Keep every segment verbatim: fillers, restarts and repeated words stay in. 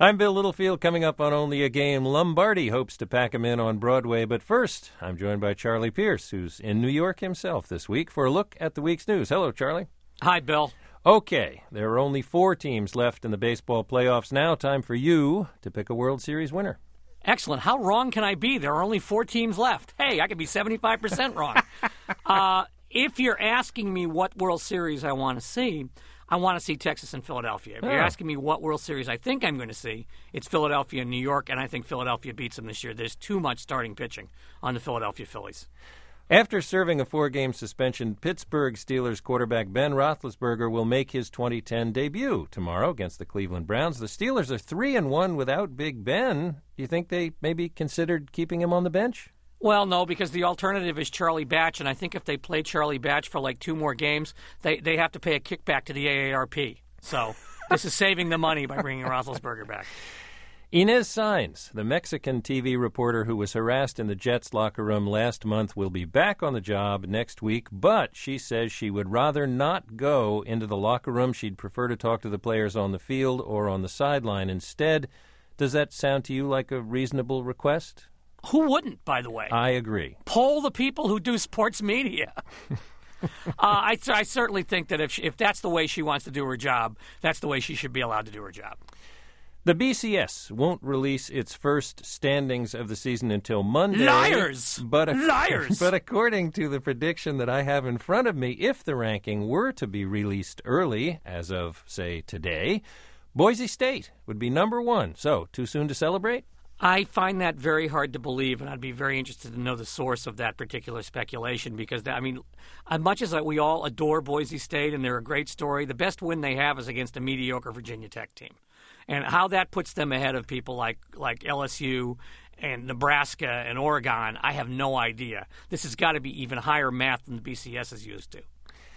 I'm Bill Littlefield. Coming up on Only a Game, Lombardi hopes to pack him in on Broadway. But first, I'm joined by Charlie Pierce, who's in New York himself this week for a look at the week's news. Hello, Charlie. Hi, Bill. Okay, there are only four teams left in the baseball playoffs now. Time for you to pick a World Series winner. Excellent. How wrong can I be? There are only four teams left. Hey, I could be seventy-five percent wrong. uh, if you're asking me what World Series I want to see, I want to see Texas and Philadelphia. If oh. you're asking me what World Series I think I'm going to see, it's Philadelphia and New York, and I think Philadelphia beats them this year. There's too much starting pitching on the Philadelphia Phillies. After serving a four-game suspension, Pittsburgh Steelers quarterback Ben Roethlisberger will make his twenty ten debut tomorrow against the Cleveland Browns. The Steelers are three and one without Big Ben. Do you think they maybe considered keeping him on the bench? Well, no, because the alternative is Charlie Batch, and I think if they play Charlie Batch for like two more games, they, they have to pay a kickback to the A A R P. So this is saving the money by bringing Roethlisberger back. Inez Sainz, the Mexican T V reporter who was harassed in the Jets locker room last month, will be back on the job next week, but she says she would rather not go into the locker room. She'd prefer to talk to the players on the field or on the sideline instead. Does that sound to you like a reasonable request? Who wouldn't, by the way? I agree. Poll the people who do sports media. uh, I, I certainly think that if she, if that's the way she wants to do her job, that's the way she should be allowed to do her job. The B C S won't release its first standings of the season until Monday. Liars! But a- Liars! But according to the prediction that I have in front of me, if the ranking were to be released early, as of, say, today, Boise State would be number one. So, too soon to celebrate? I find that very hard to believe, and I'd be very interested to know the source of that particular speculation because, I mean, as much as we all adore Boise State and they're a great story, the best win they have is against a mediocre Virginia Tech team. And how that puts them ahead of people like, like L S U and Nebraska and Oregon, I have no idea. This has got to be even higher math than the B C S is used to.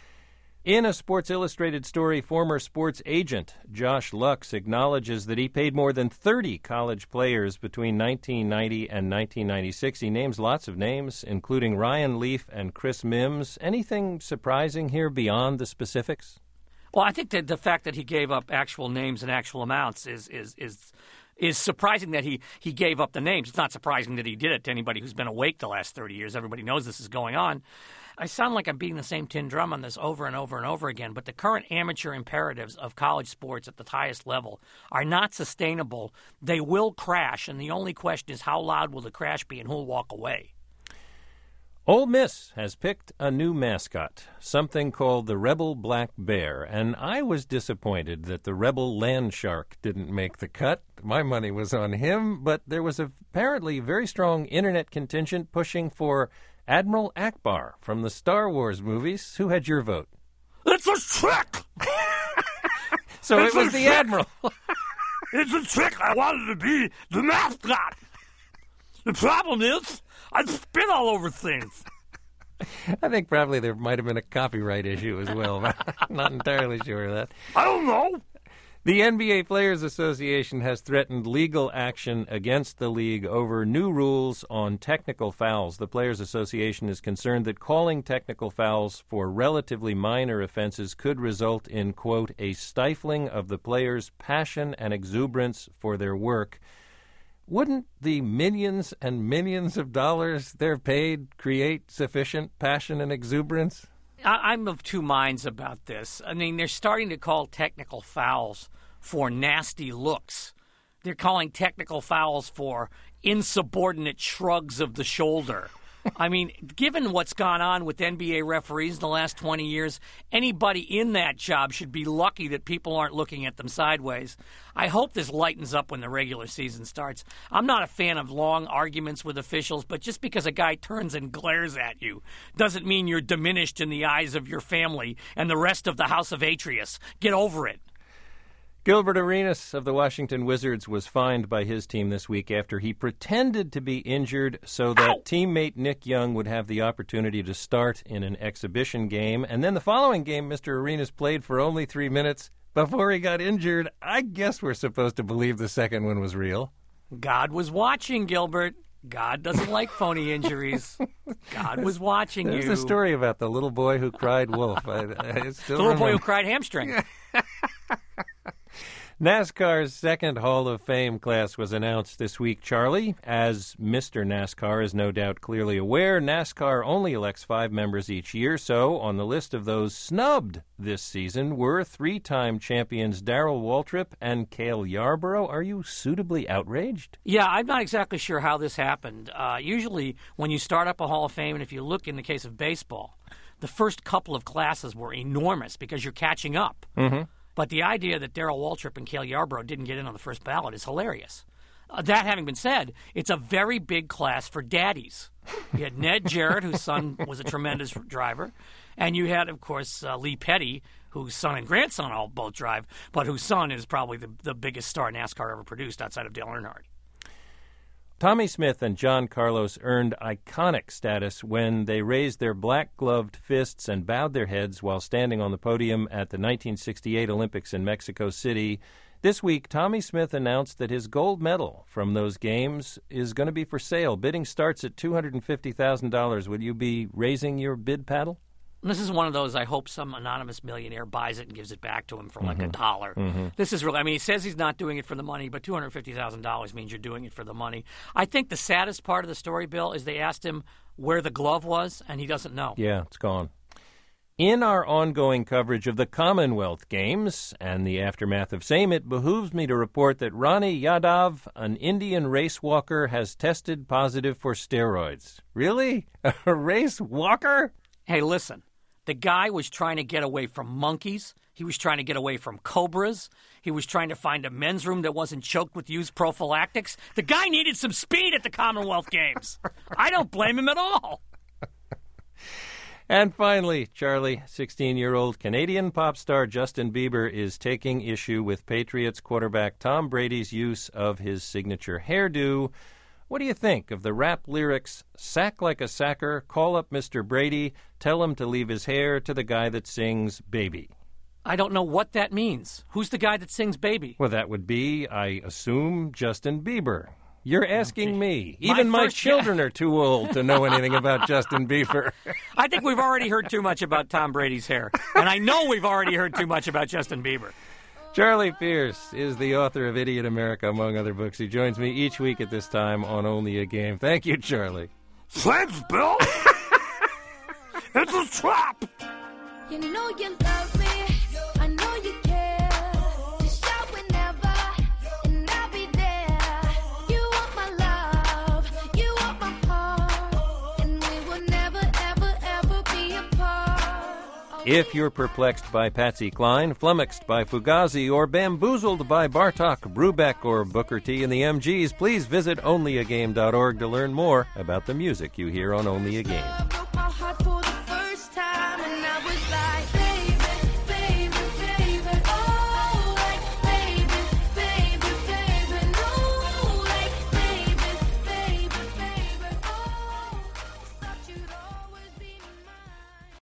In a Sports Illustrated story, former sports agent Josh Lux acknowledges that he paid more than thirty college players between nineteen ninety and nineteen ninety-six. He names lots of names, including Ryan Leaf and Chris Mims. Anything surprising here beyond the specifics? Well, I think that the fact that he gave up actual names and actual amounts is is is is surprising that he, he gave up the names. It's not surprising that he did it to anybody who's been awake the last thirty years. Everybody knows this is going on. I sound like I'm beating the same tin drum on this over and over and over again, but the current amateur imperatives of college sports at the highest level are not sustainable. They will crash, and the only question is how loud will the crash be and who will walk away. Ole Miss has picked a new mascot, something called the Rebel Black Bear, and I was disappointed that the Rebel Land Shark didn't make the cut. My money was on him, but there was apparently very strong internet contingent pushing for Admiral Akbar from the Star Wars movies. Who had your vote? It's a trick! So it's it was the trick. Admiral. It's a trick. I wanted to be the mascot. The problem is, I spit all over things. I think probably there might have been a copyright issue as well. I'm not entirely sure of that. I don't know. The N B A Players Association has threatened legal action against the league over new rules on technical fouls. The Players Association is concerned that calling technical fouls for relatively minor offenses could result in, quote, a stifling of the players' passion and exuberance for their work. Wouldn't the millions and millions of dollars they're paid create sufficient passion and exuberance? I'm of two minds about this. I mean, they're starting to call technical fouls for nasty looks. They're calling technical fouls for insubordinate shrugs of the shoulder. I mean, given what's gone on with N B A referees in the last twenty years, anybody in that job should be lucky that people aren't looking at them sideways. I hope this lightens up when the regular season starts. I'm not a fan of long arguments with officials, but just because a guy turns and glares at you doesn't mean you're diminished in the eyes of your family and the rest of the House of Atreus. Get over it. Gilbert Arenas of the Washington Wizards was fined by his team this week after he pretended to be injured so that Ow! teammate Nick Young would have the opportunity to start in an exhibition game. And then the following game, Mister Arenas played for only three minutes before he got injured. I guess we're supposed to believe the second one was real. God was watching, Gilbert. God doesn't like phony injuries. God was watching There's you. There's a story about the little boy who cried wolf. I, I still the little boy remember. who cried hamstring. NASCAR's second Hall of Fame class was announced this week, Charlie. As Mister NASCAR is no doubt clearly aware, NASCAR only elects five members each year, so on the list of those snubbed this season were three-time champions Darrell Waltrip and Cale Yarborough. Are you suitably outraged? Yeah, I'm not exactly sure how this happened. Uh, usually when you start up a Hall of Fame, and if you look in the case of baseball, the first couple of classes were enormous because you're catching up. Mm-hmm. But the idea that Darrell Waltrip and Cale Yarborough didn't get in on the first ballot is hilarious. Uh, that having been said, it's a very big class for daddies. You had Ned Jarrett, whose son was a tremendous driver, and you had, of course, uh, Lee Petty, whose son and grandson all both drive, but whose son is probably the, the biggest star NASCAR ever produced outside of Dale Earnhardt. Tommy Smith and John Carlos earned iconic status when they raised their black-gloved fists and bowed their heads while standing on the podium at the nineteen sixty-eight Olympics in Mexico City. This week, Tommy Smith announced that his gold medal from those games is going to be for sale. Bidding starts at two hundred fifty thousand dollars. Would you be raising your bid paddle? This is one of those, I hope some anonymous millionaire buys it and gives it back to him for like mm-hmm. a dollar. Mm-hmm. This is really, I mean, he says he's not doing it for the money, but two hundred fifty thousand dollars means you're doing it for the money. I think the saddest part of the story, Bill, is they asked him where the glove was, and he doesn't know. Yeah, it's gone. In our ongoing coverage of the Commonwealth Games and the aftermath of same, it behooves me to report that Ronnie Yadav, an Indian race walker, has tested positive for steroids. Really? A race walker? Hey, listen. The guy was trying to get away from monkeys. He was trying to get away from cobras. He was trying to find a men's room that wasn't choked with used prophylactics. The guy needed some speed at the Commonwealth Games. I don't blame him at all. And finally, Charlie, sixteen-year-old Canadian pop star Justin Bieber is taking issue with Patriots quarterback Tom Brady's use of his signature hairdo. What do you think of the rap lyrics, sack like a sacker, call up Mister Brady, tell him to leave his hair to the guy that sings Baby? I don't know what that means. Who's the guy that sings Baby? Well, that would be, I assume, Justin Bieber. You're asking okay. me. My Even my first... children are too old to know anything about Justin Bieber. I think we've already heard too much about Tom Brady's hair. And I know we've already heard too much about Justin Bieber. Charlie Pierce is the author of Idiot America, among other books. He joins me each week at this time on Only a Game. Thank you, Charlie. Thanks, Bill. It's a trap. You know you love me. I know you care. Just shout whenever, and I'll be there. You want my love. You want my heart. And we will never, ever, ever be apart. If you're perplexed by Patsy Cline, flummoxed by Fugazi, or bamboozled by Bartok, Brubeck, or Booker T and the M Gs, please visit only a game dot org to learn more about the music you hear on Only a Game.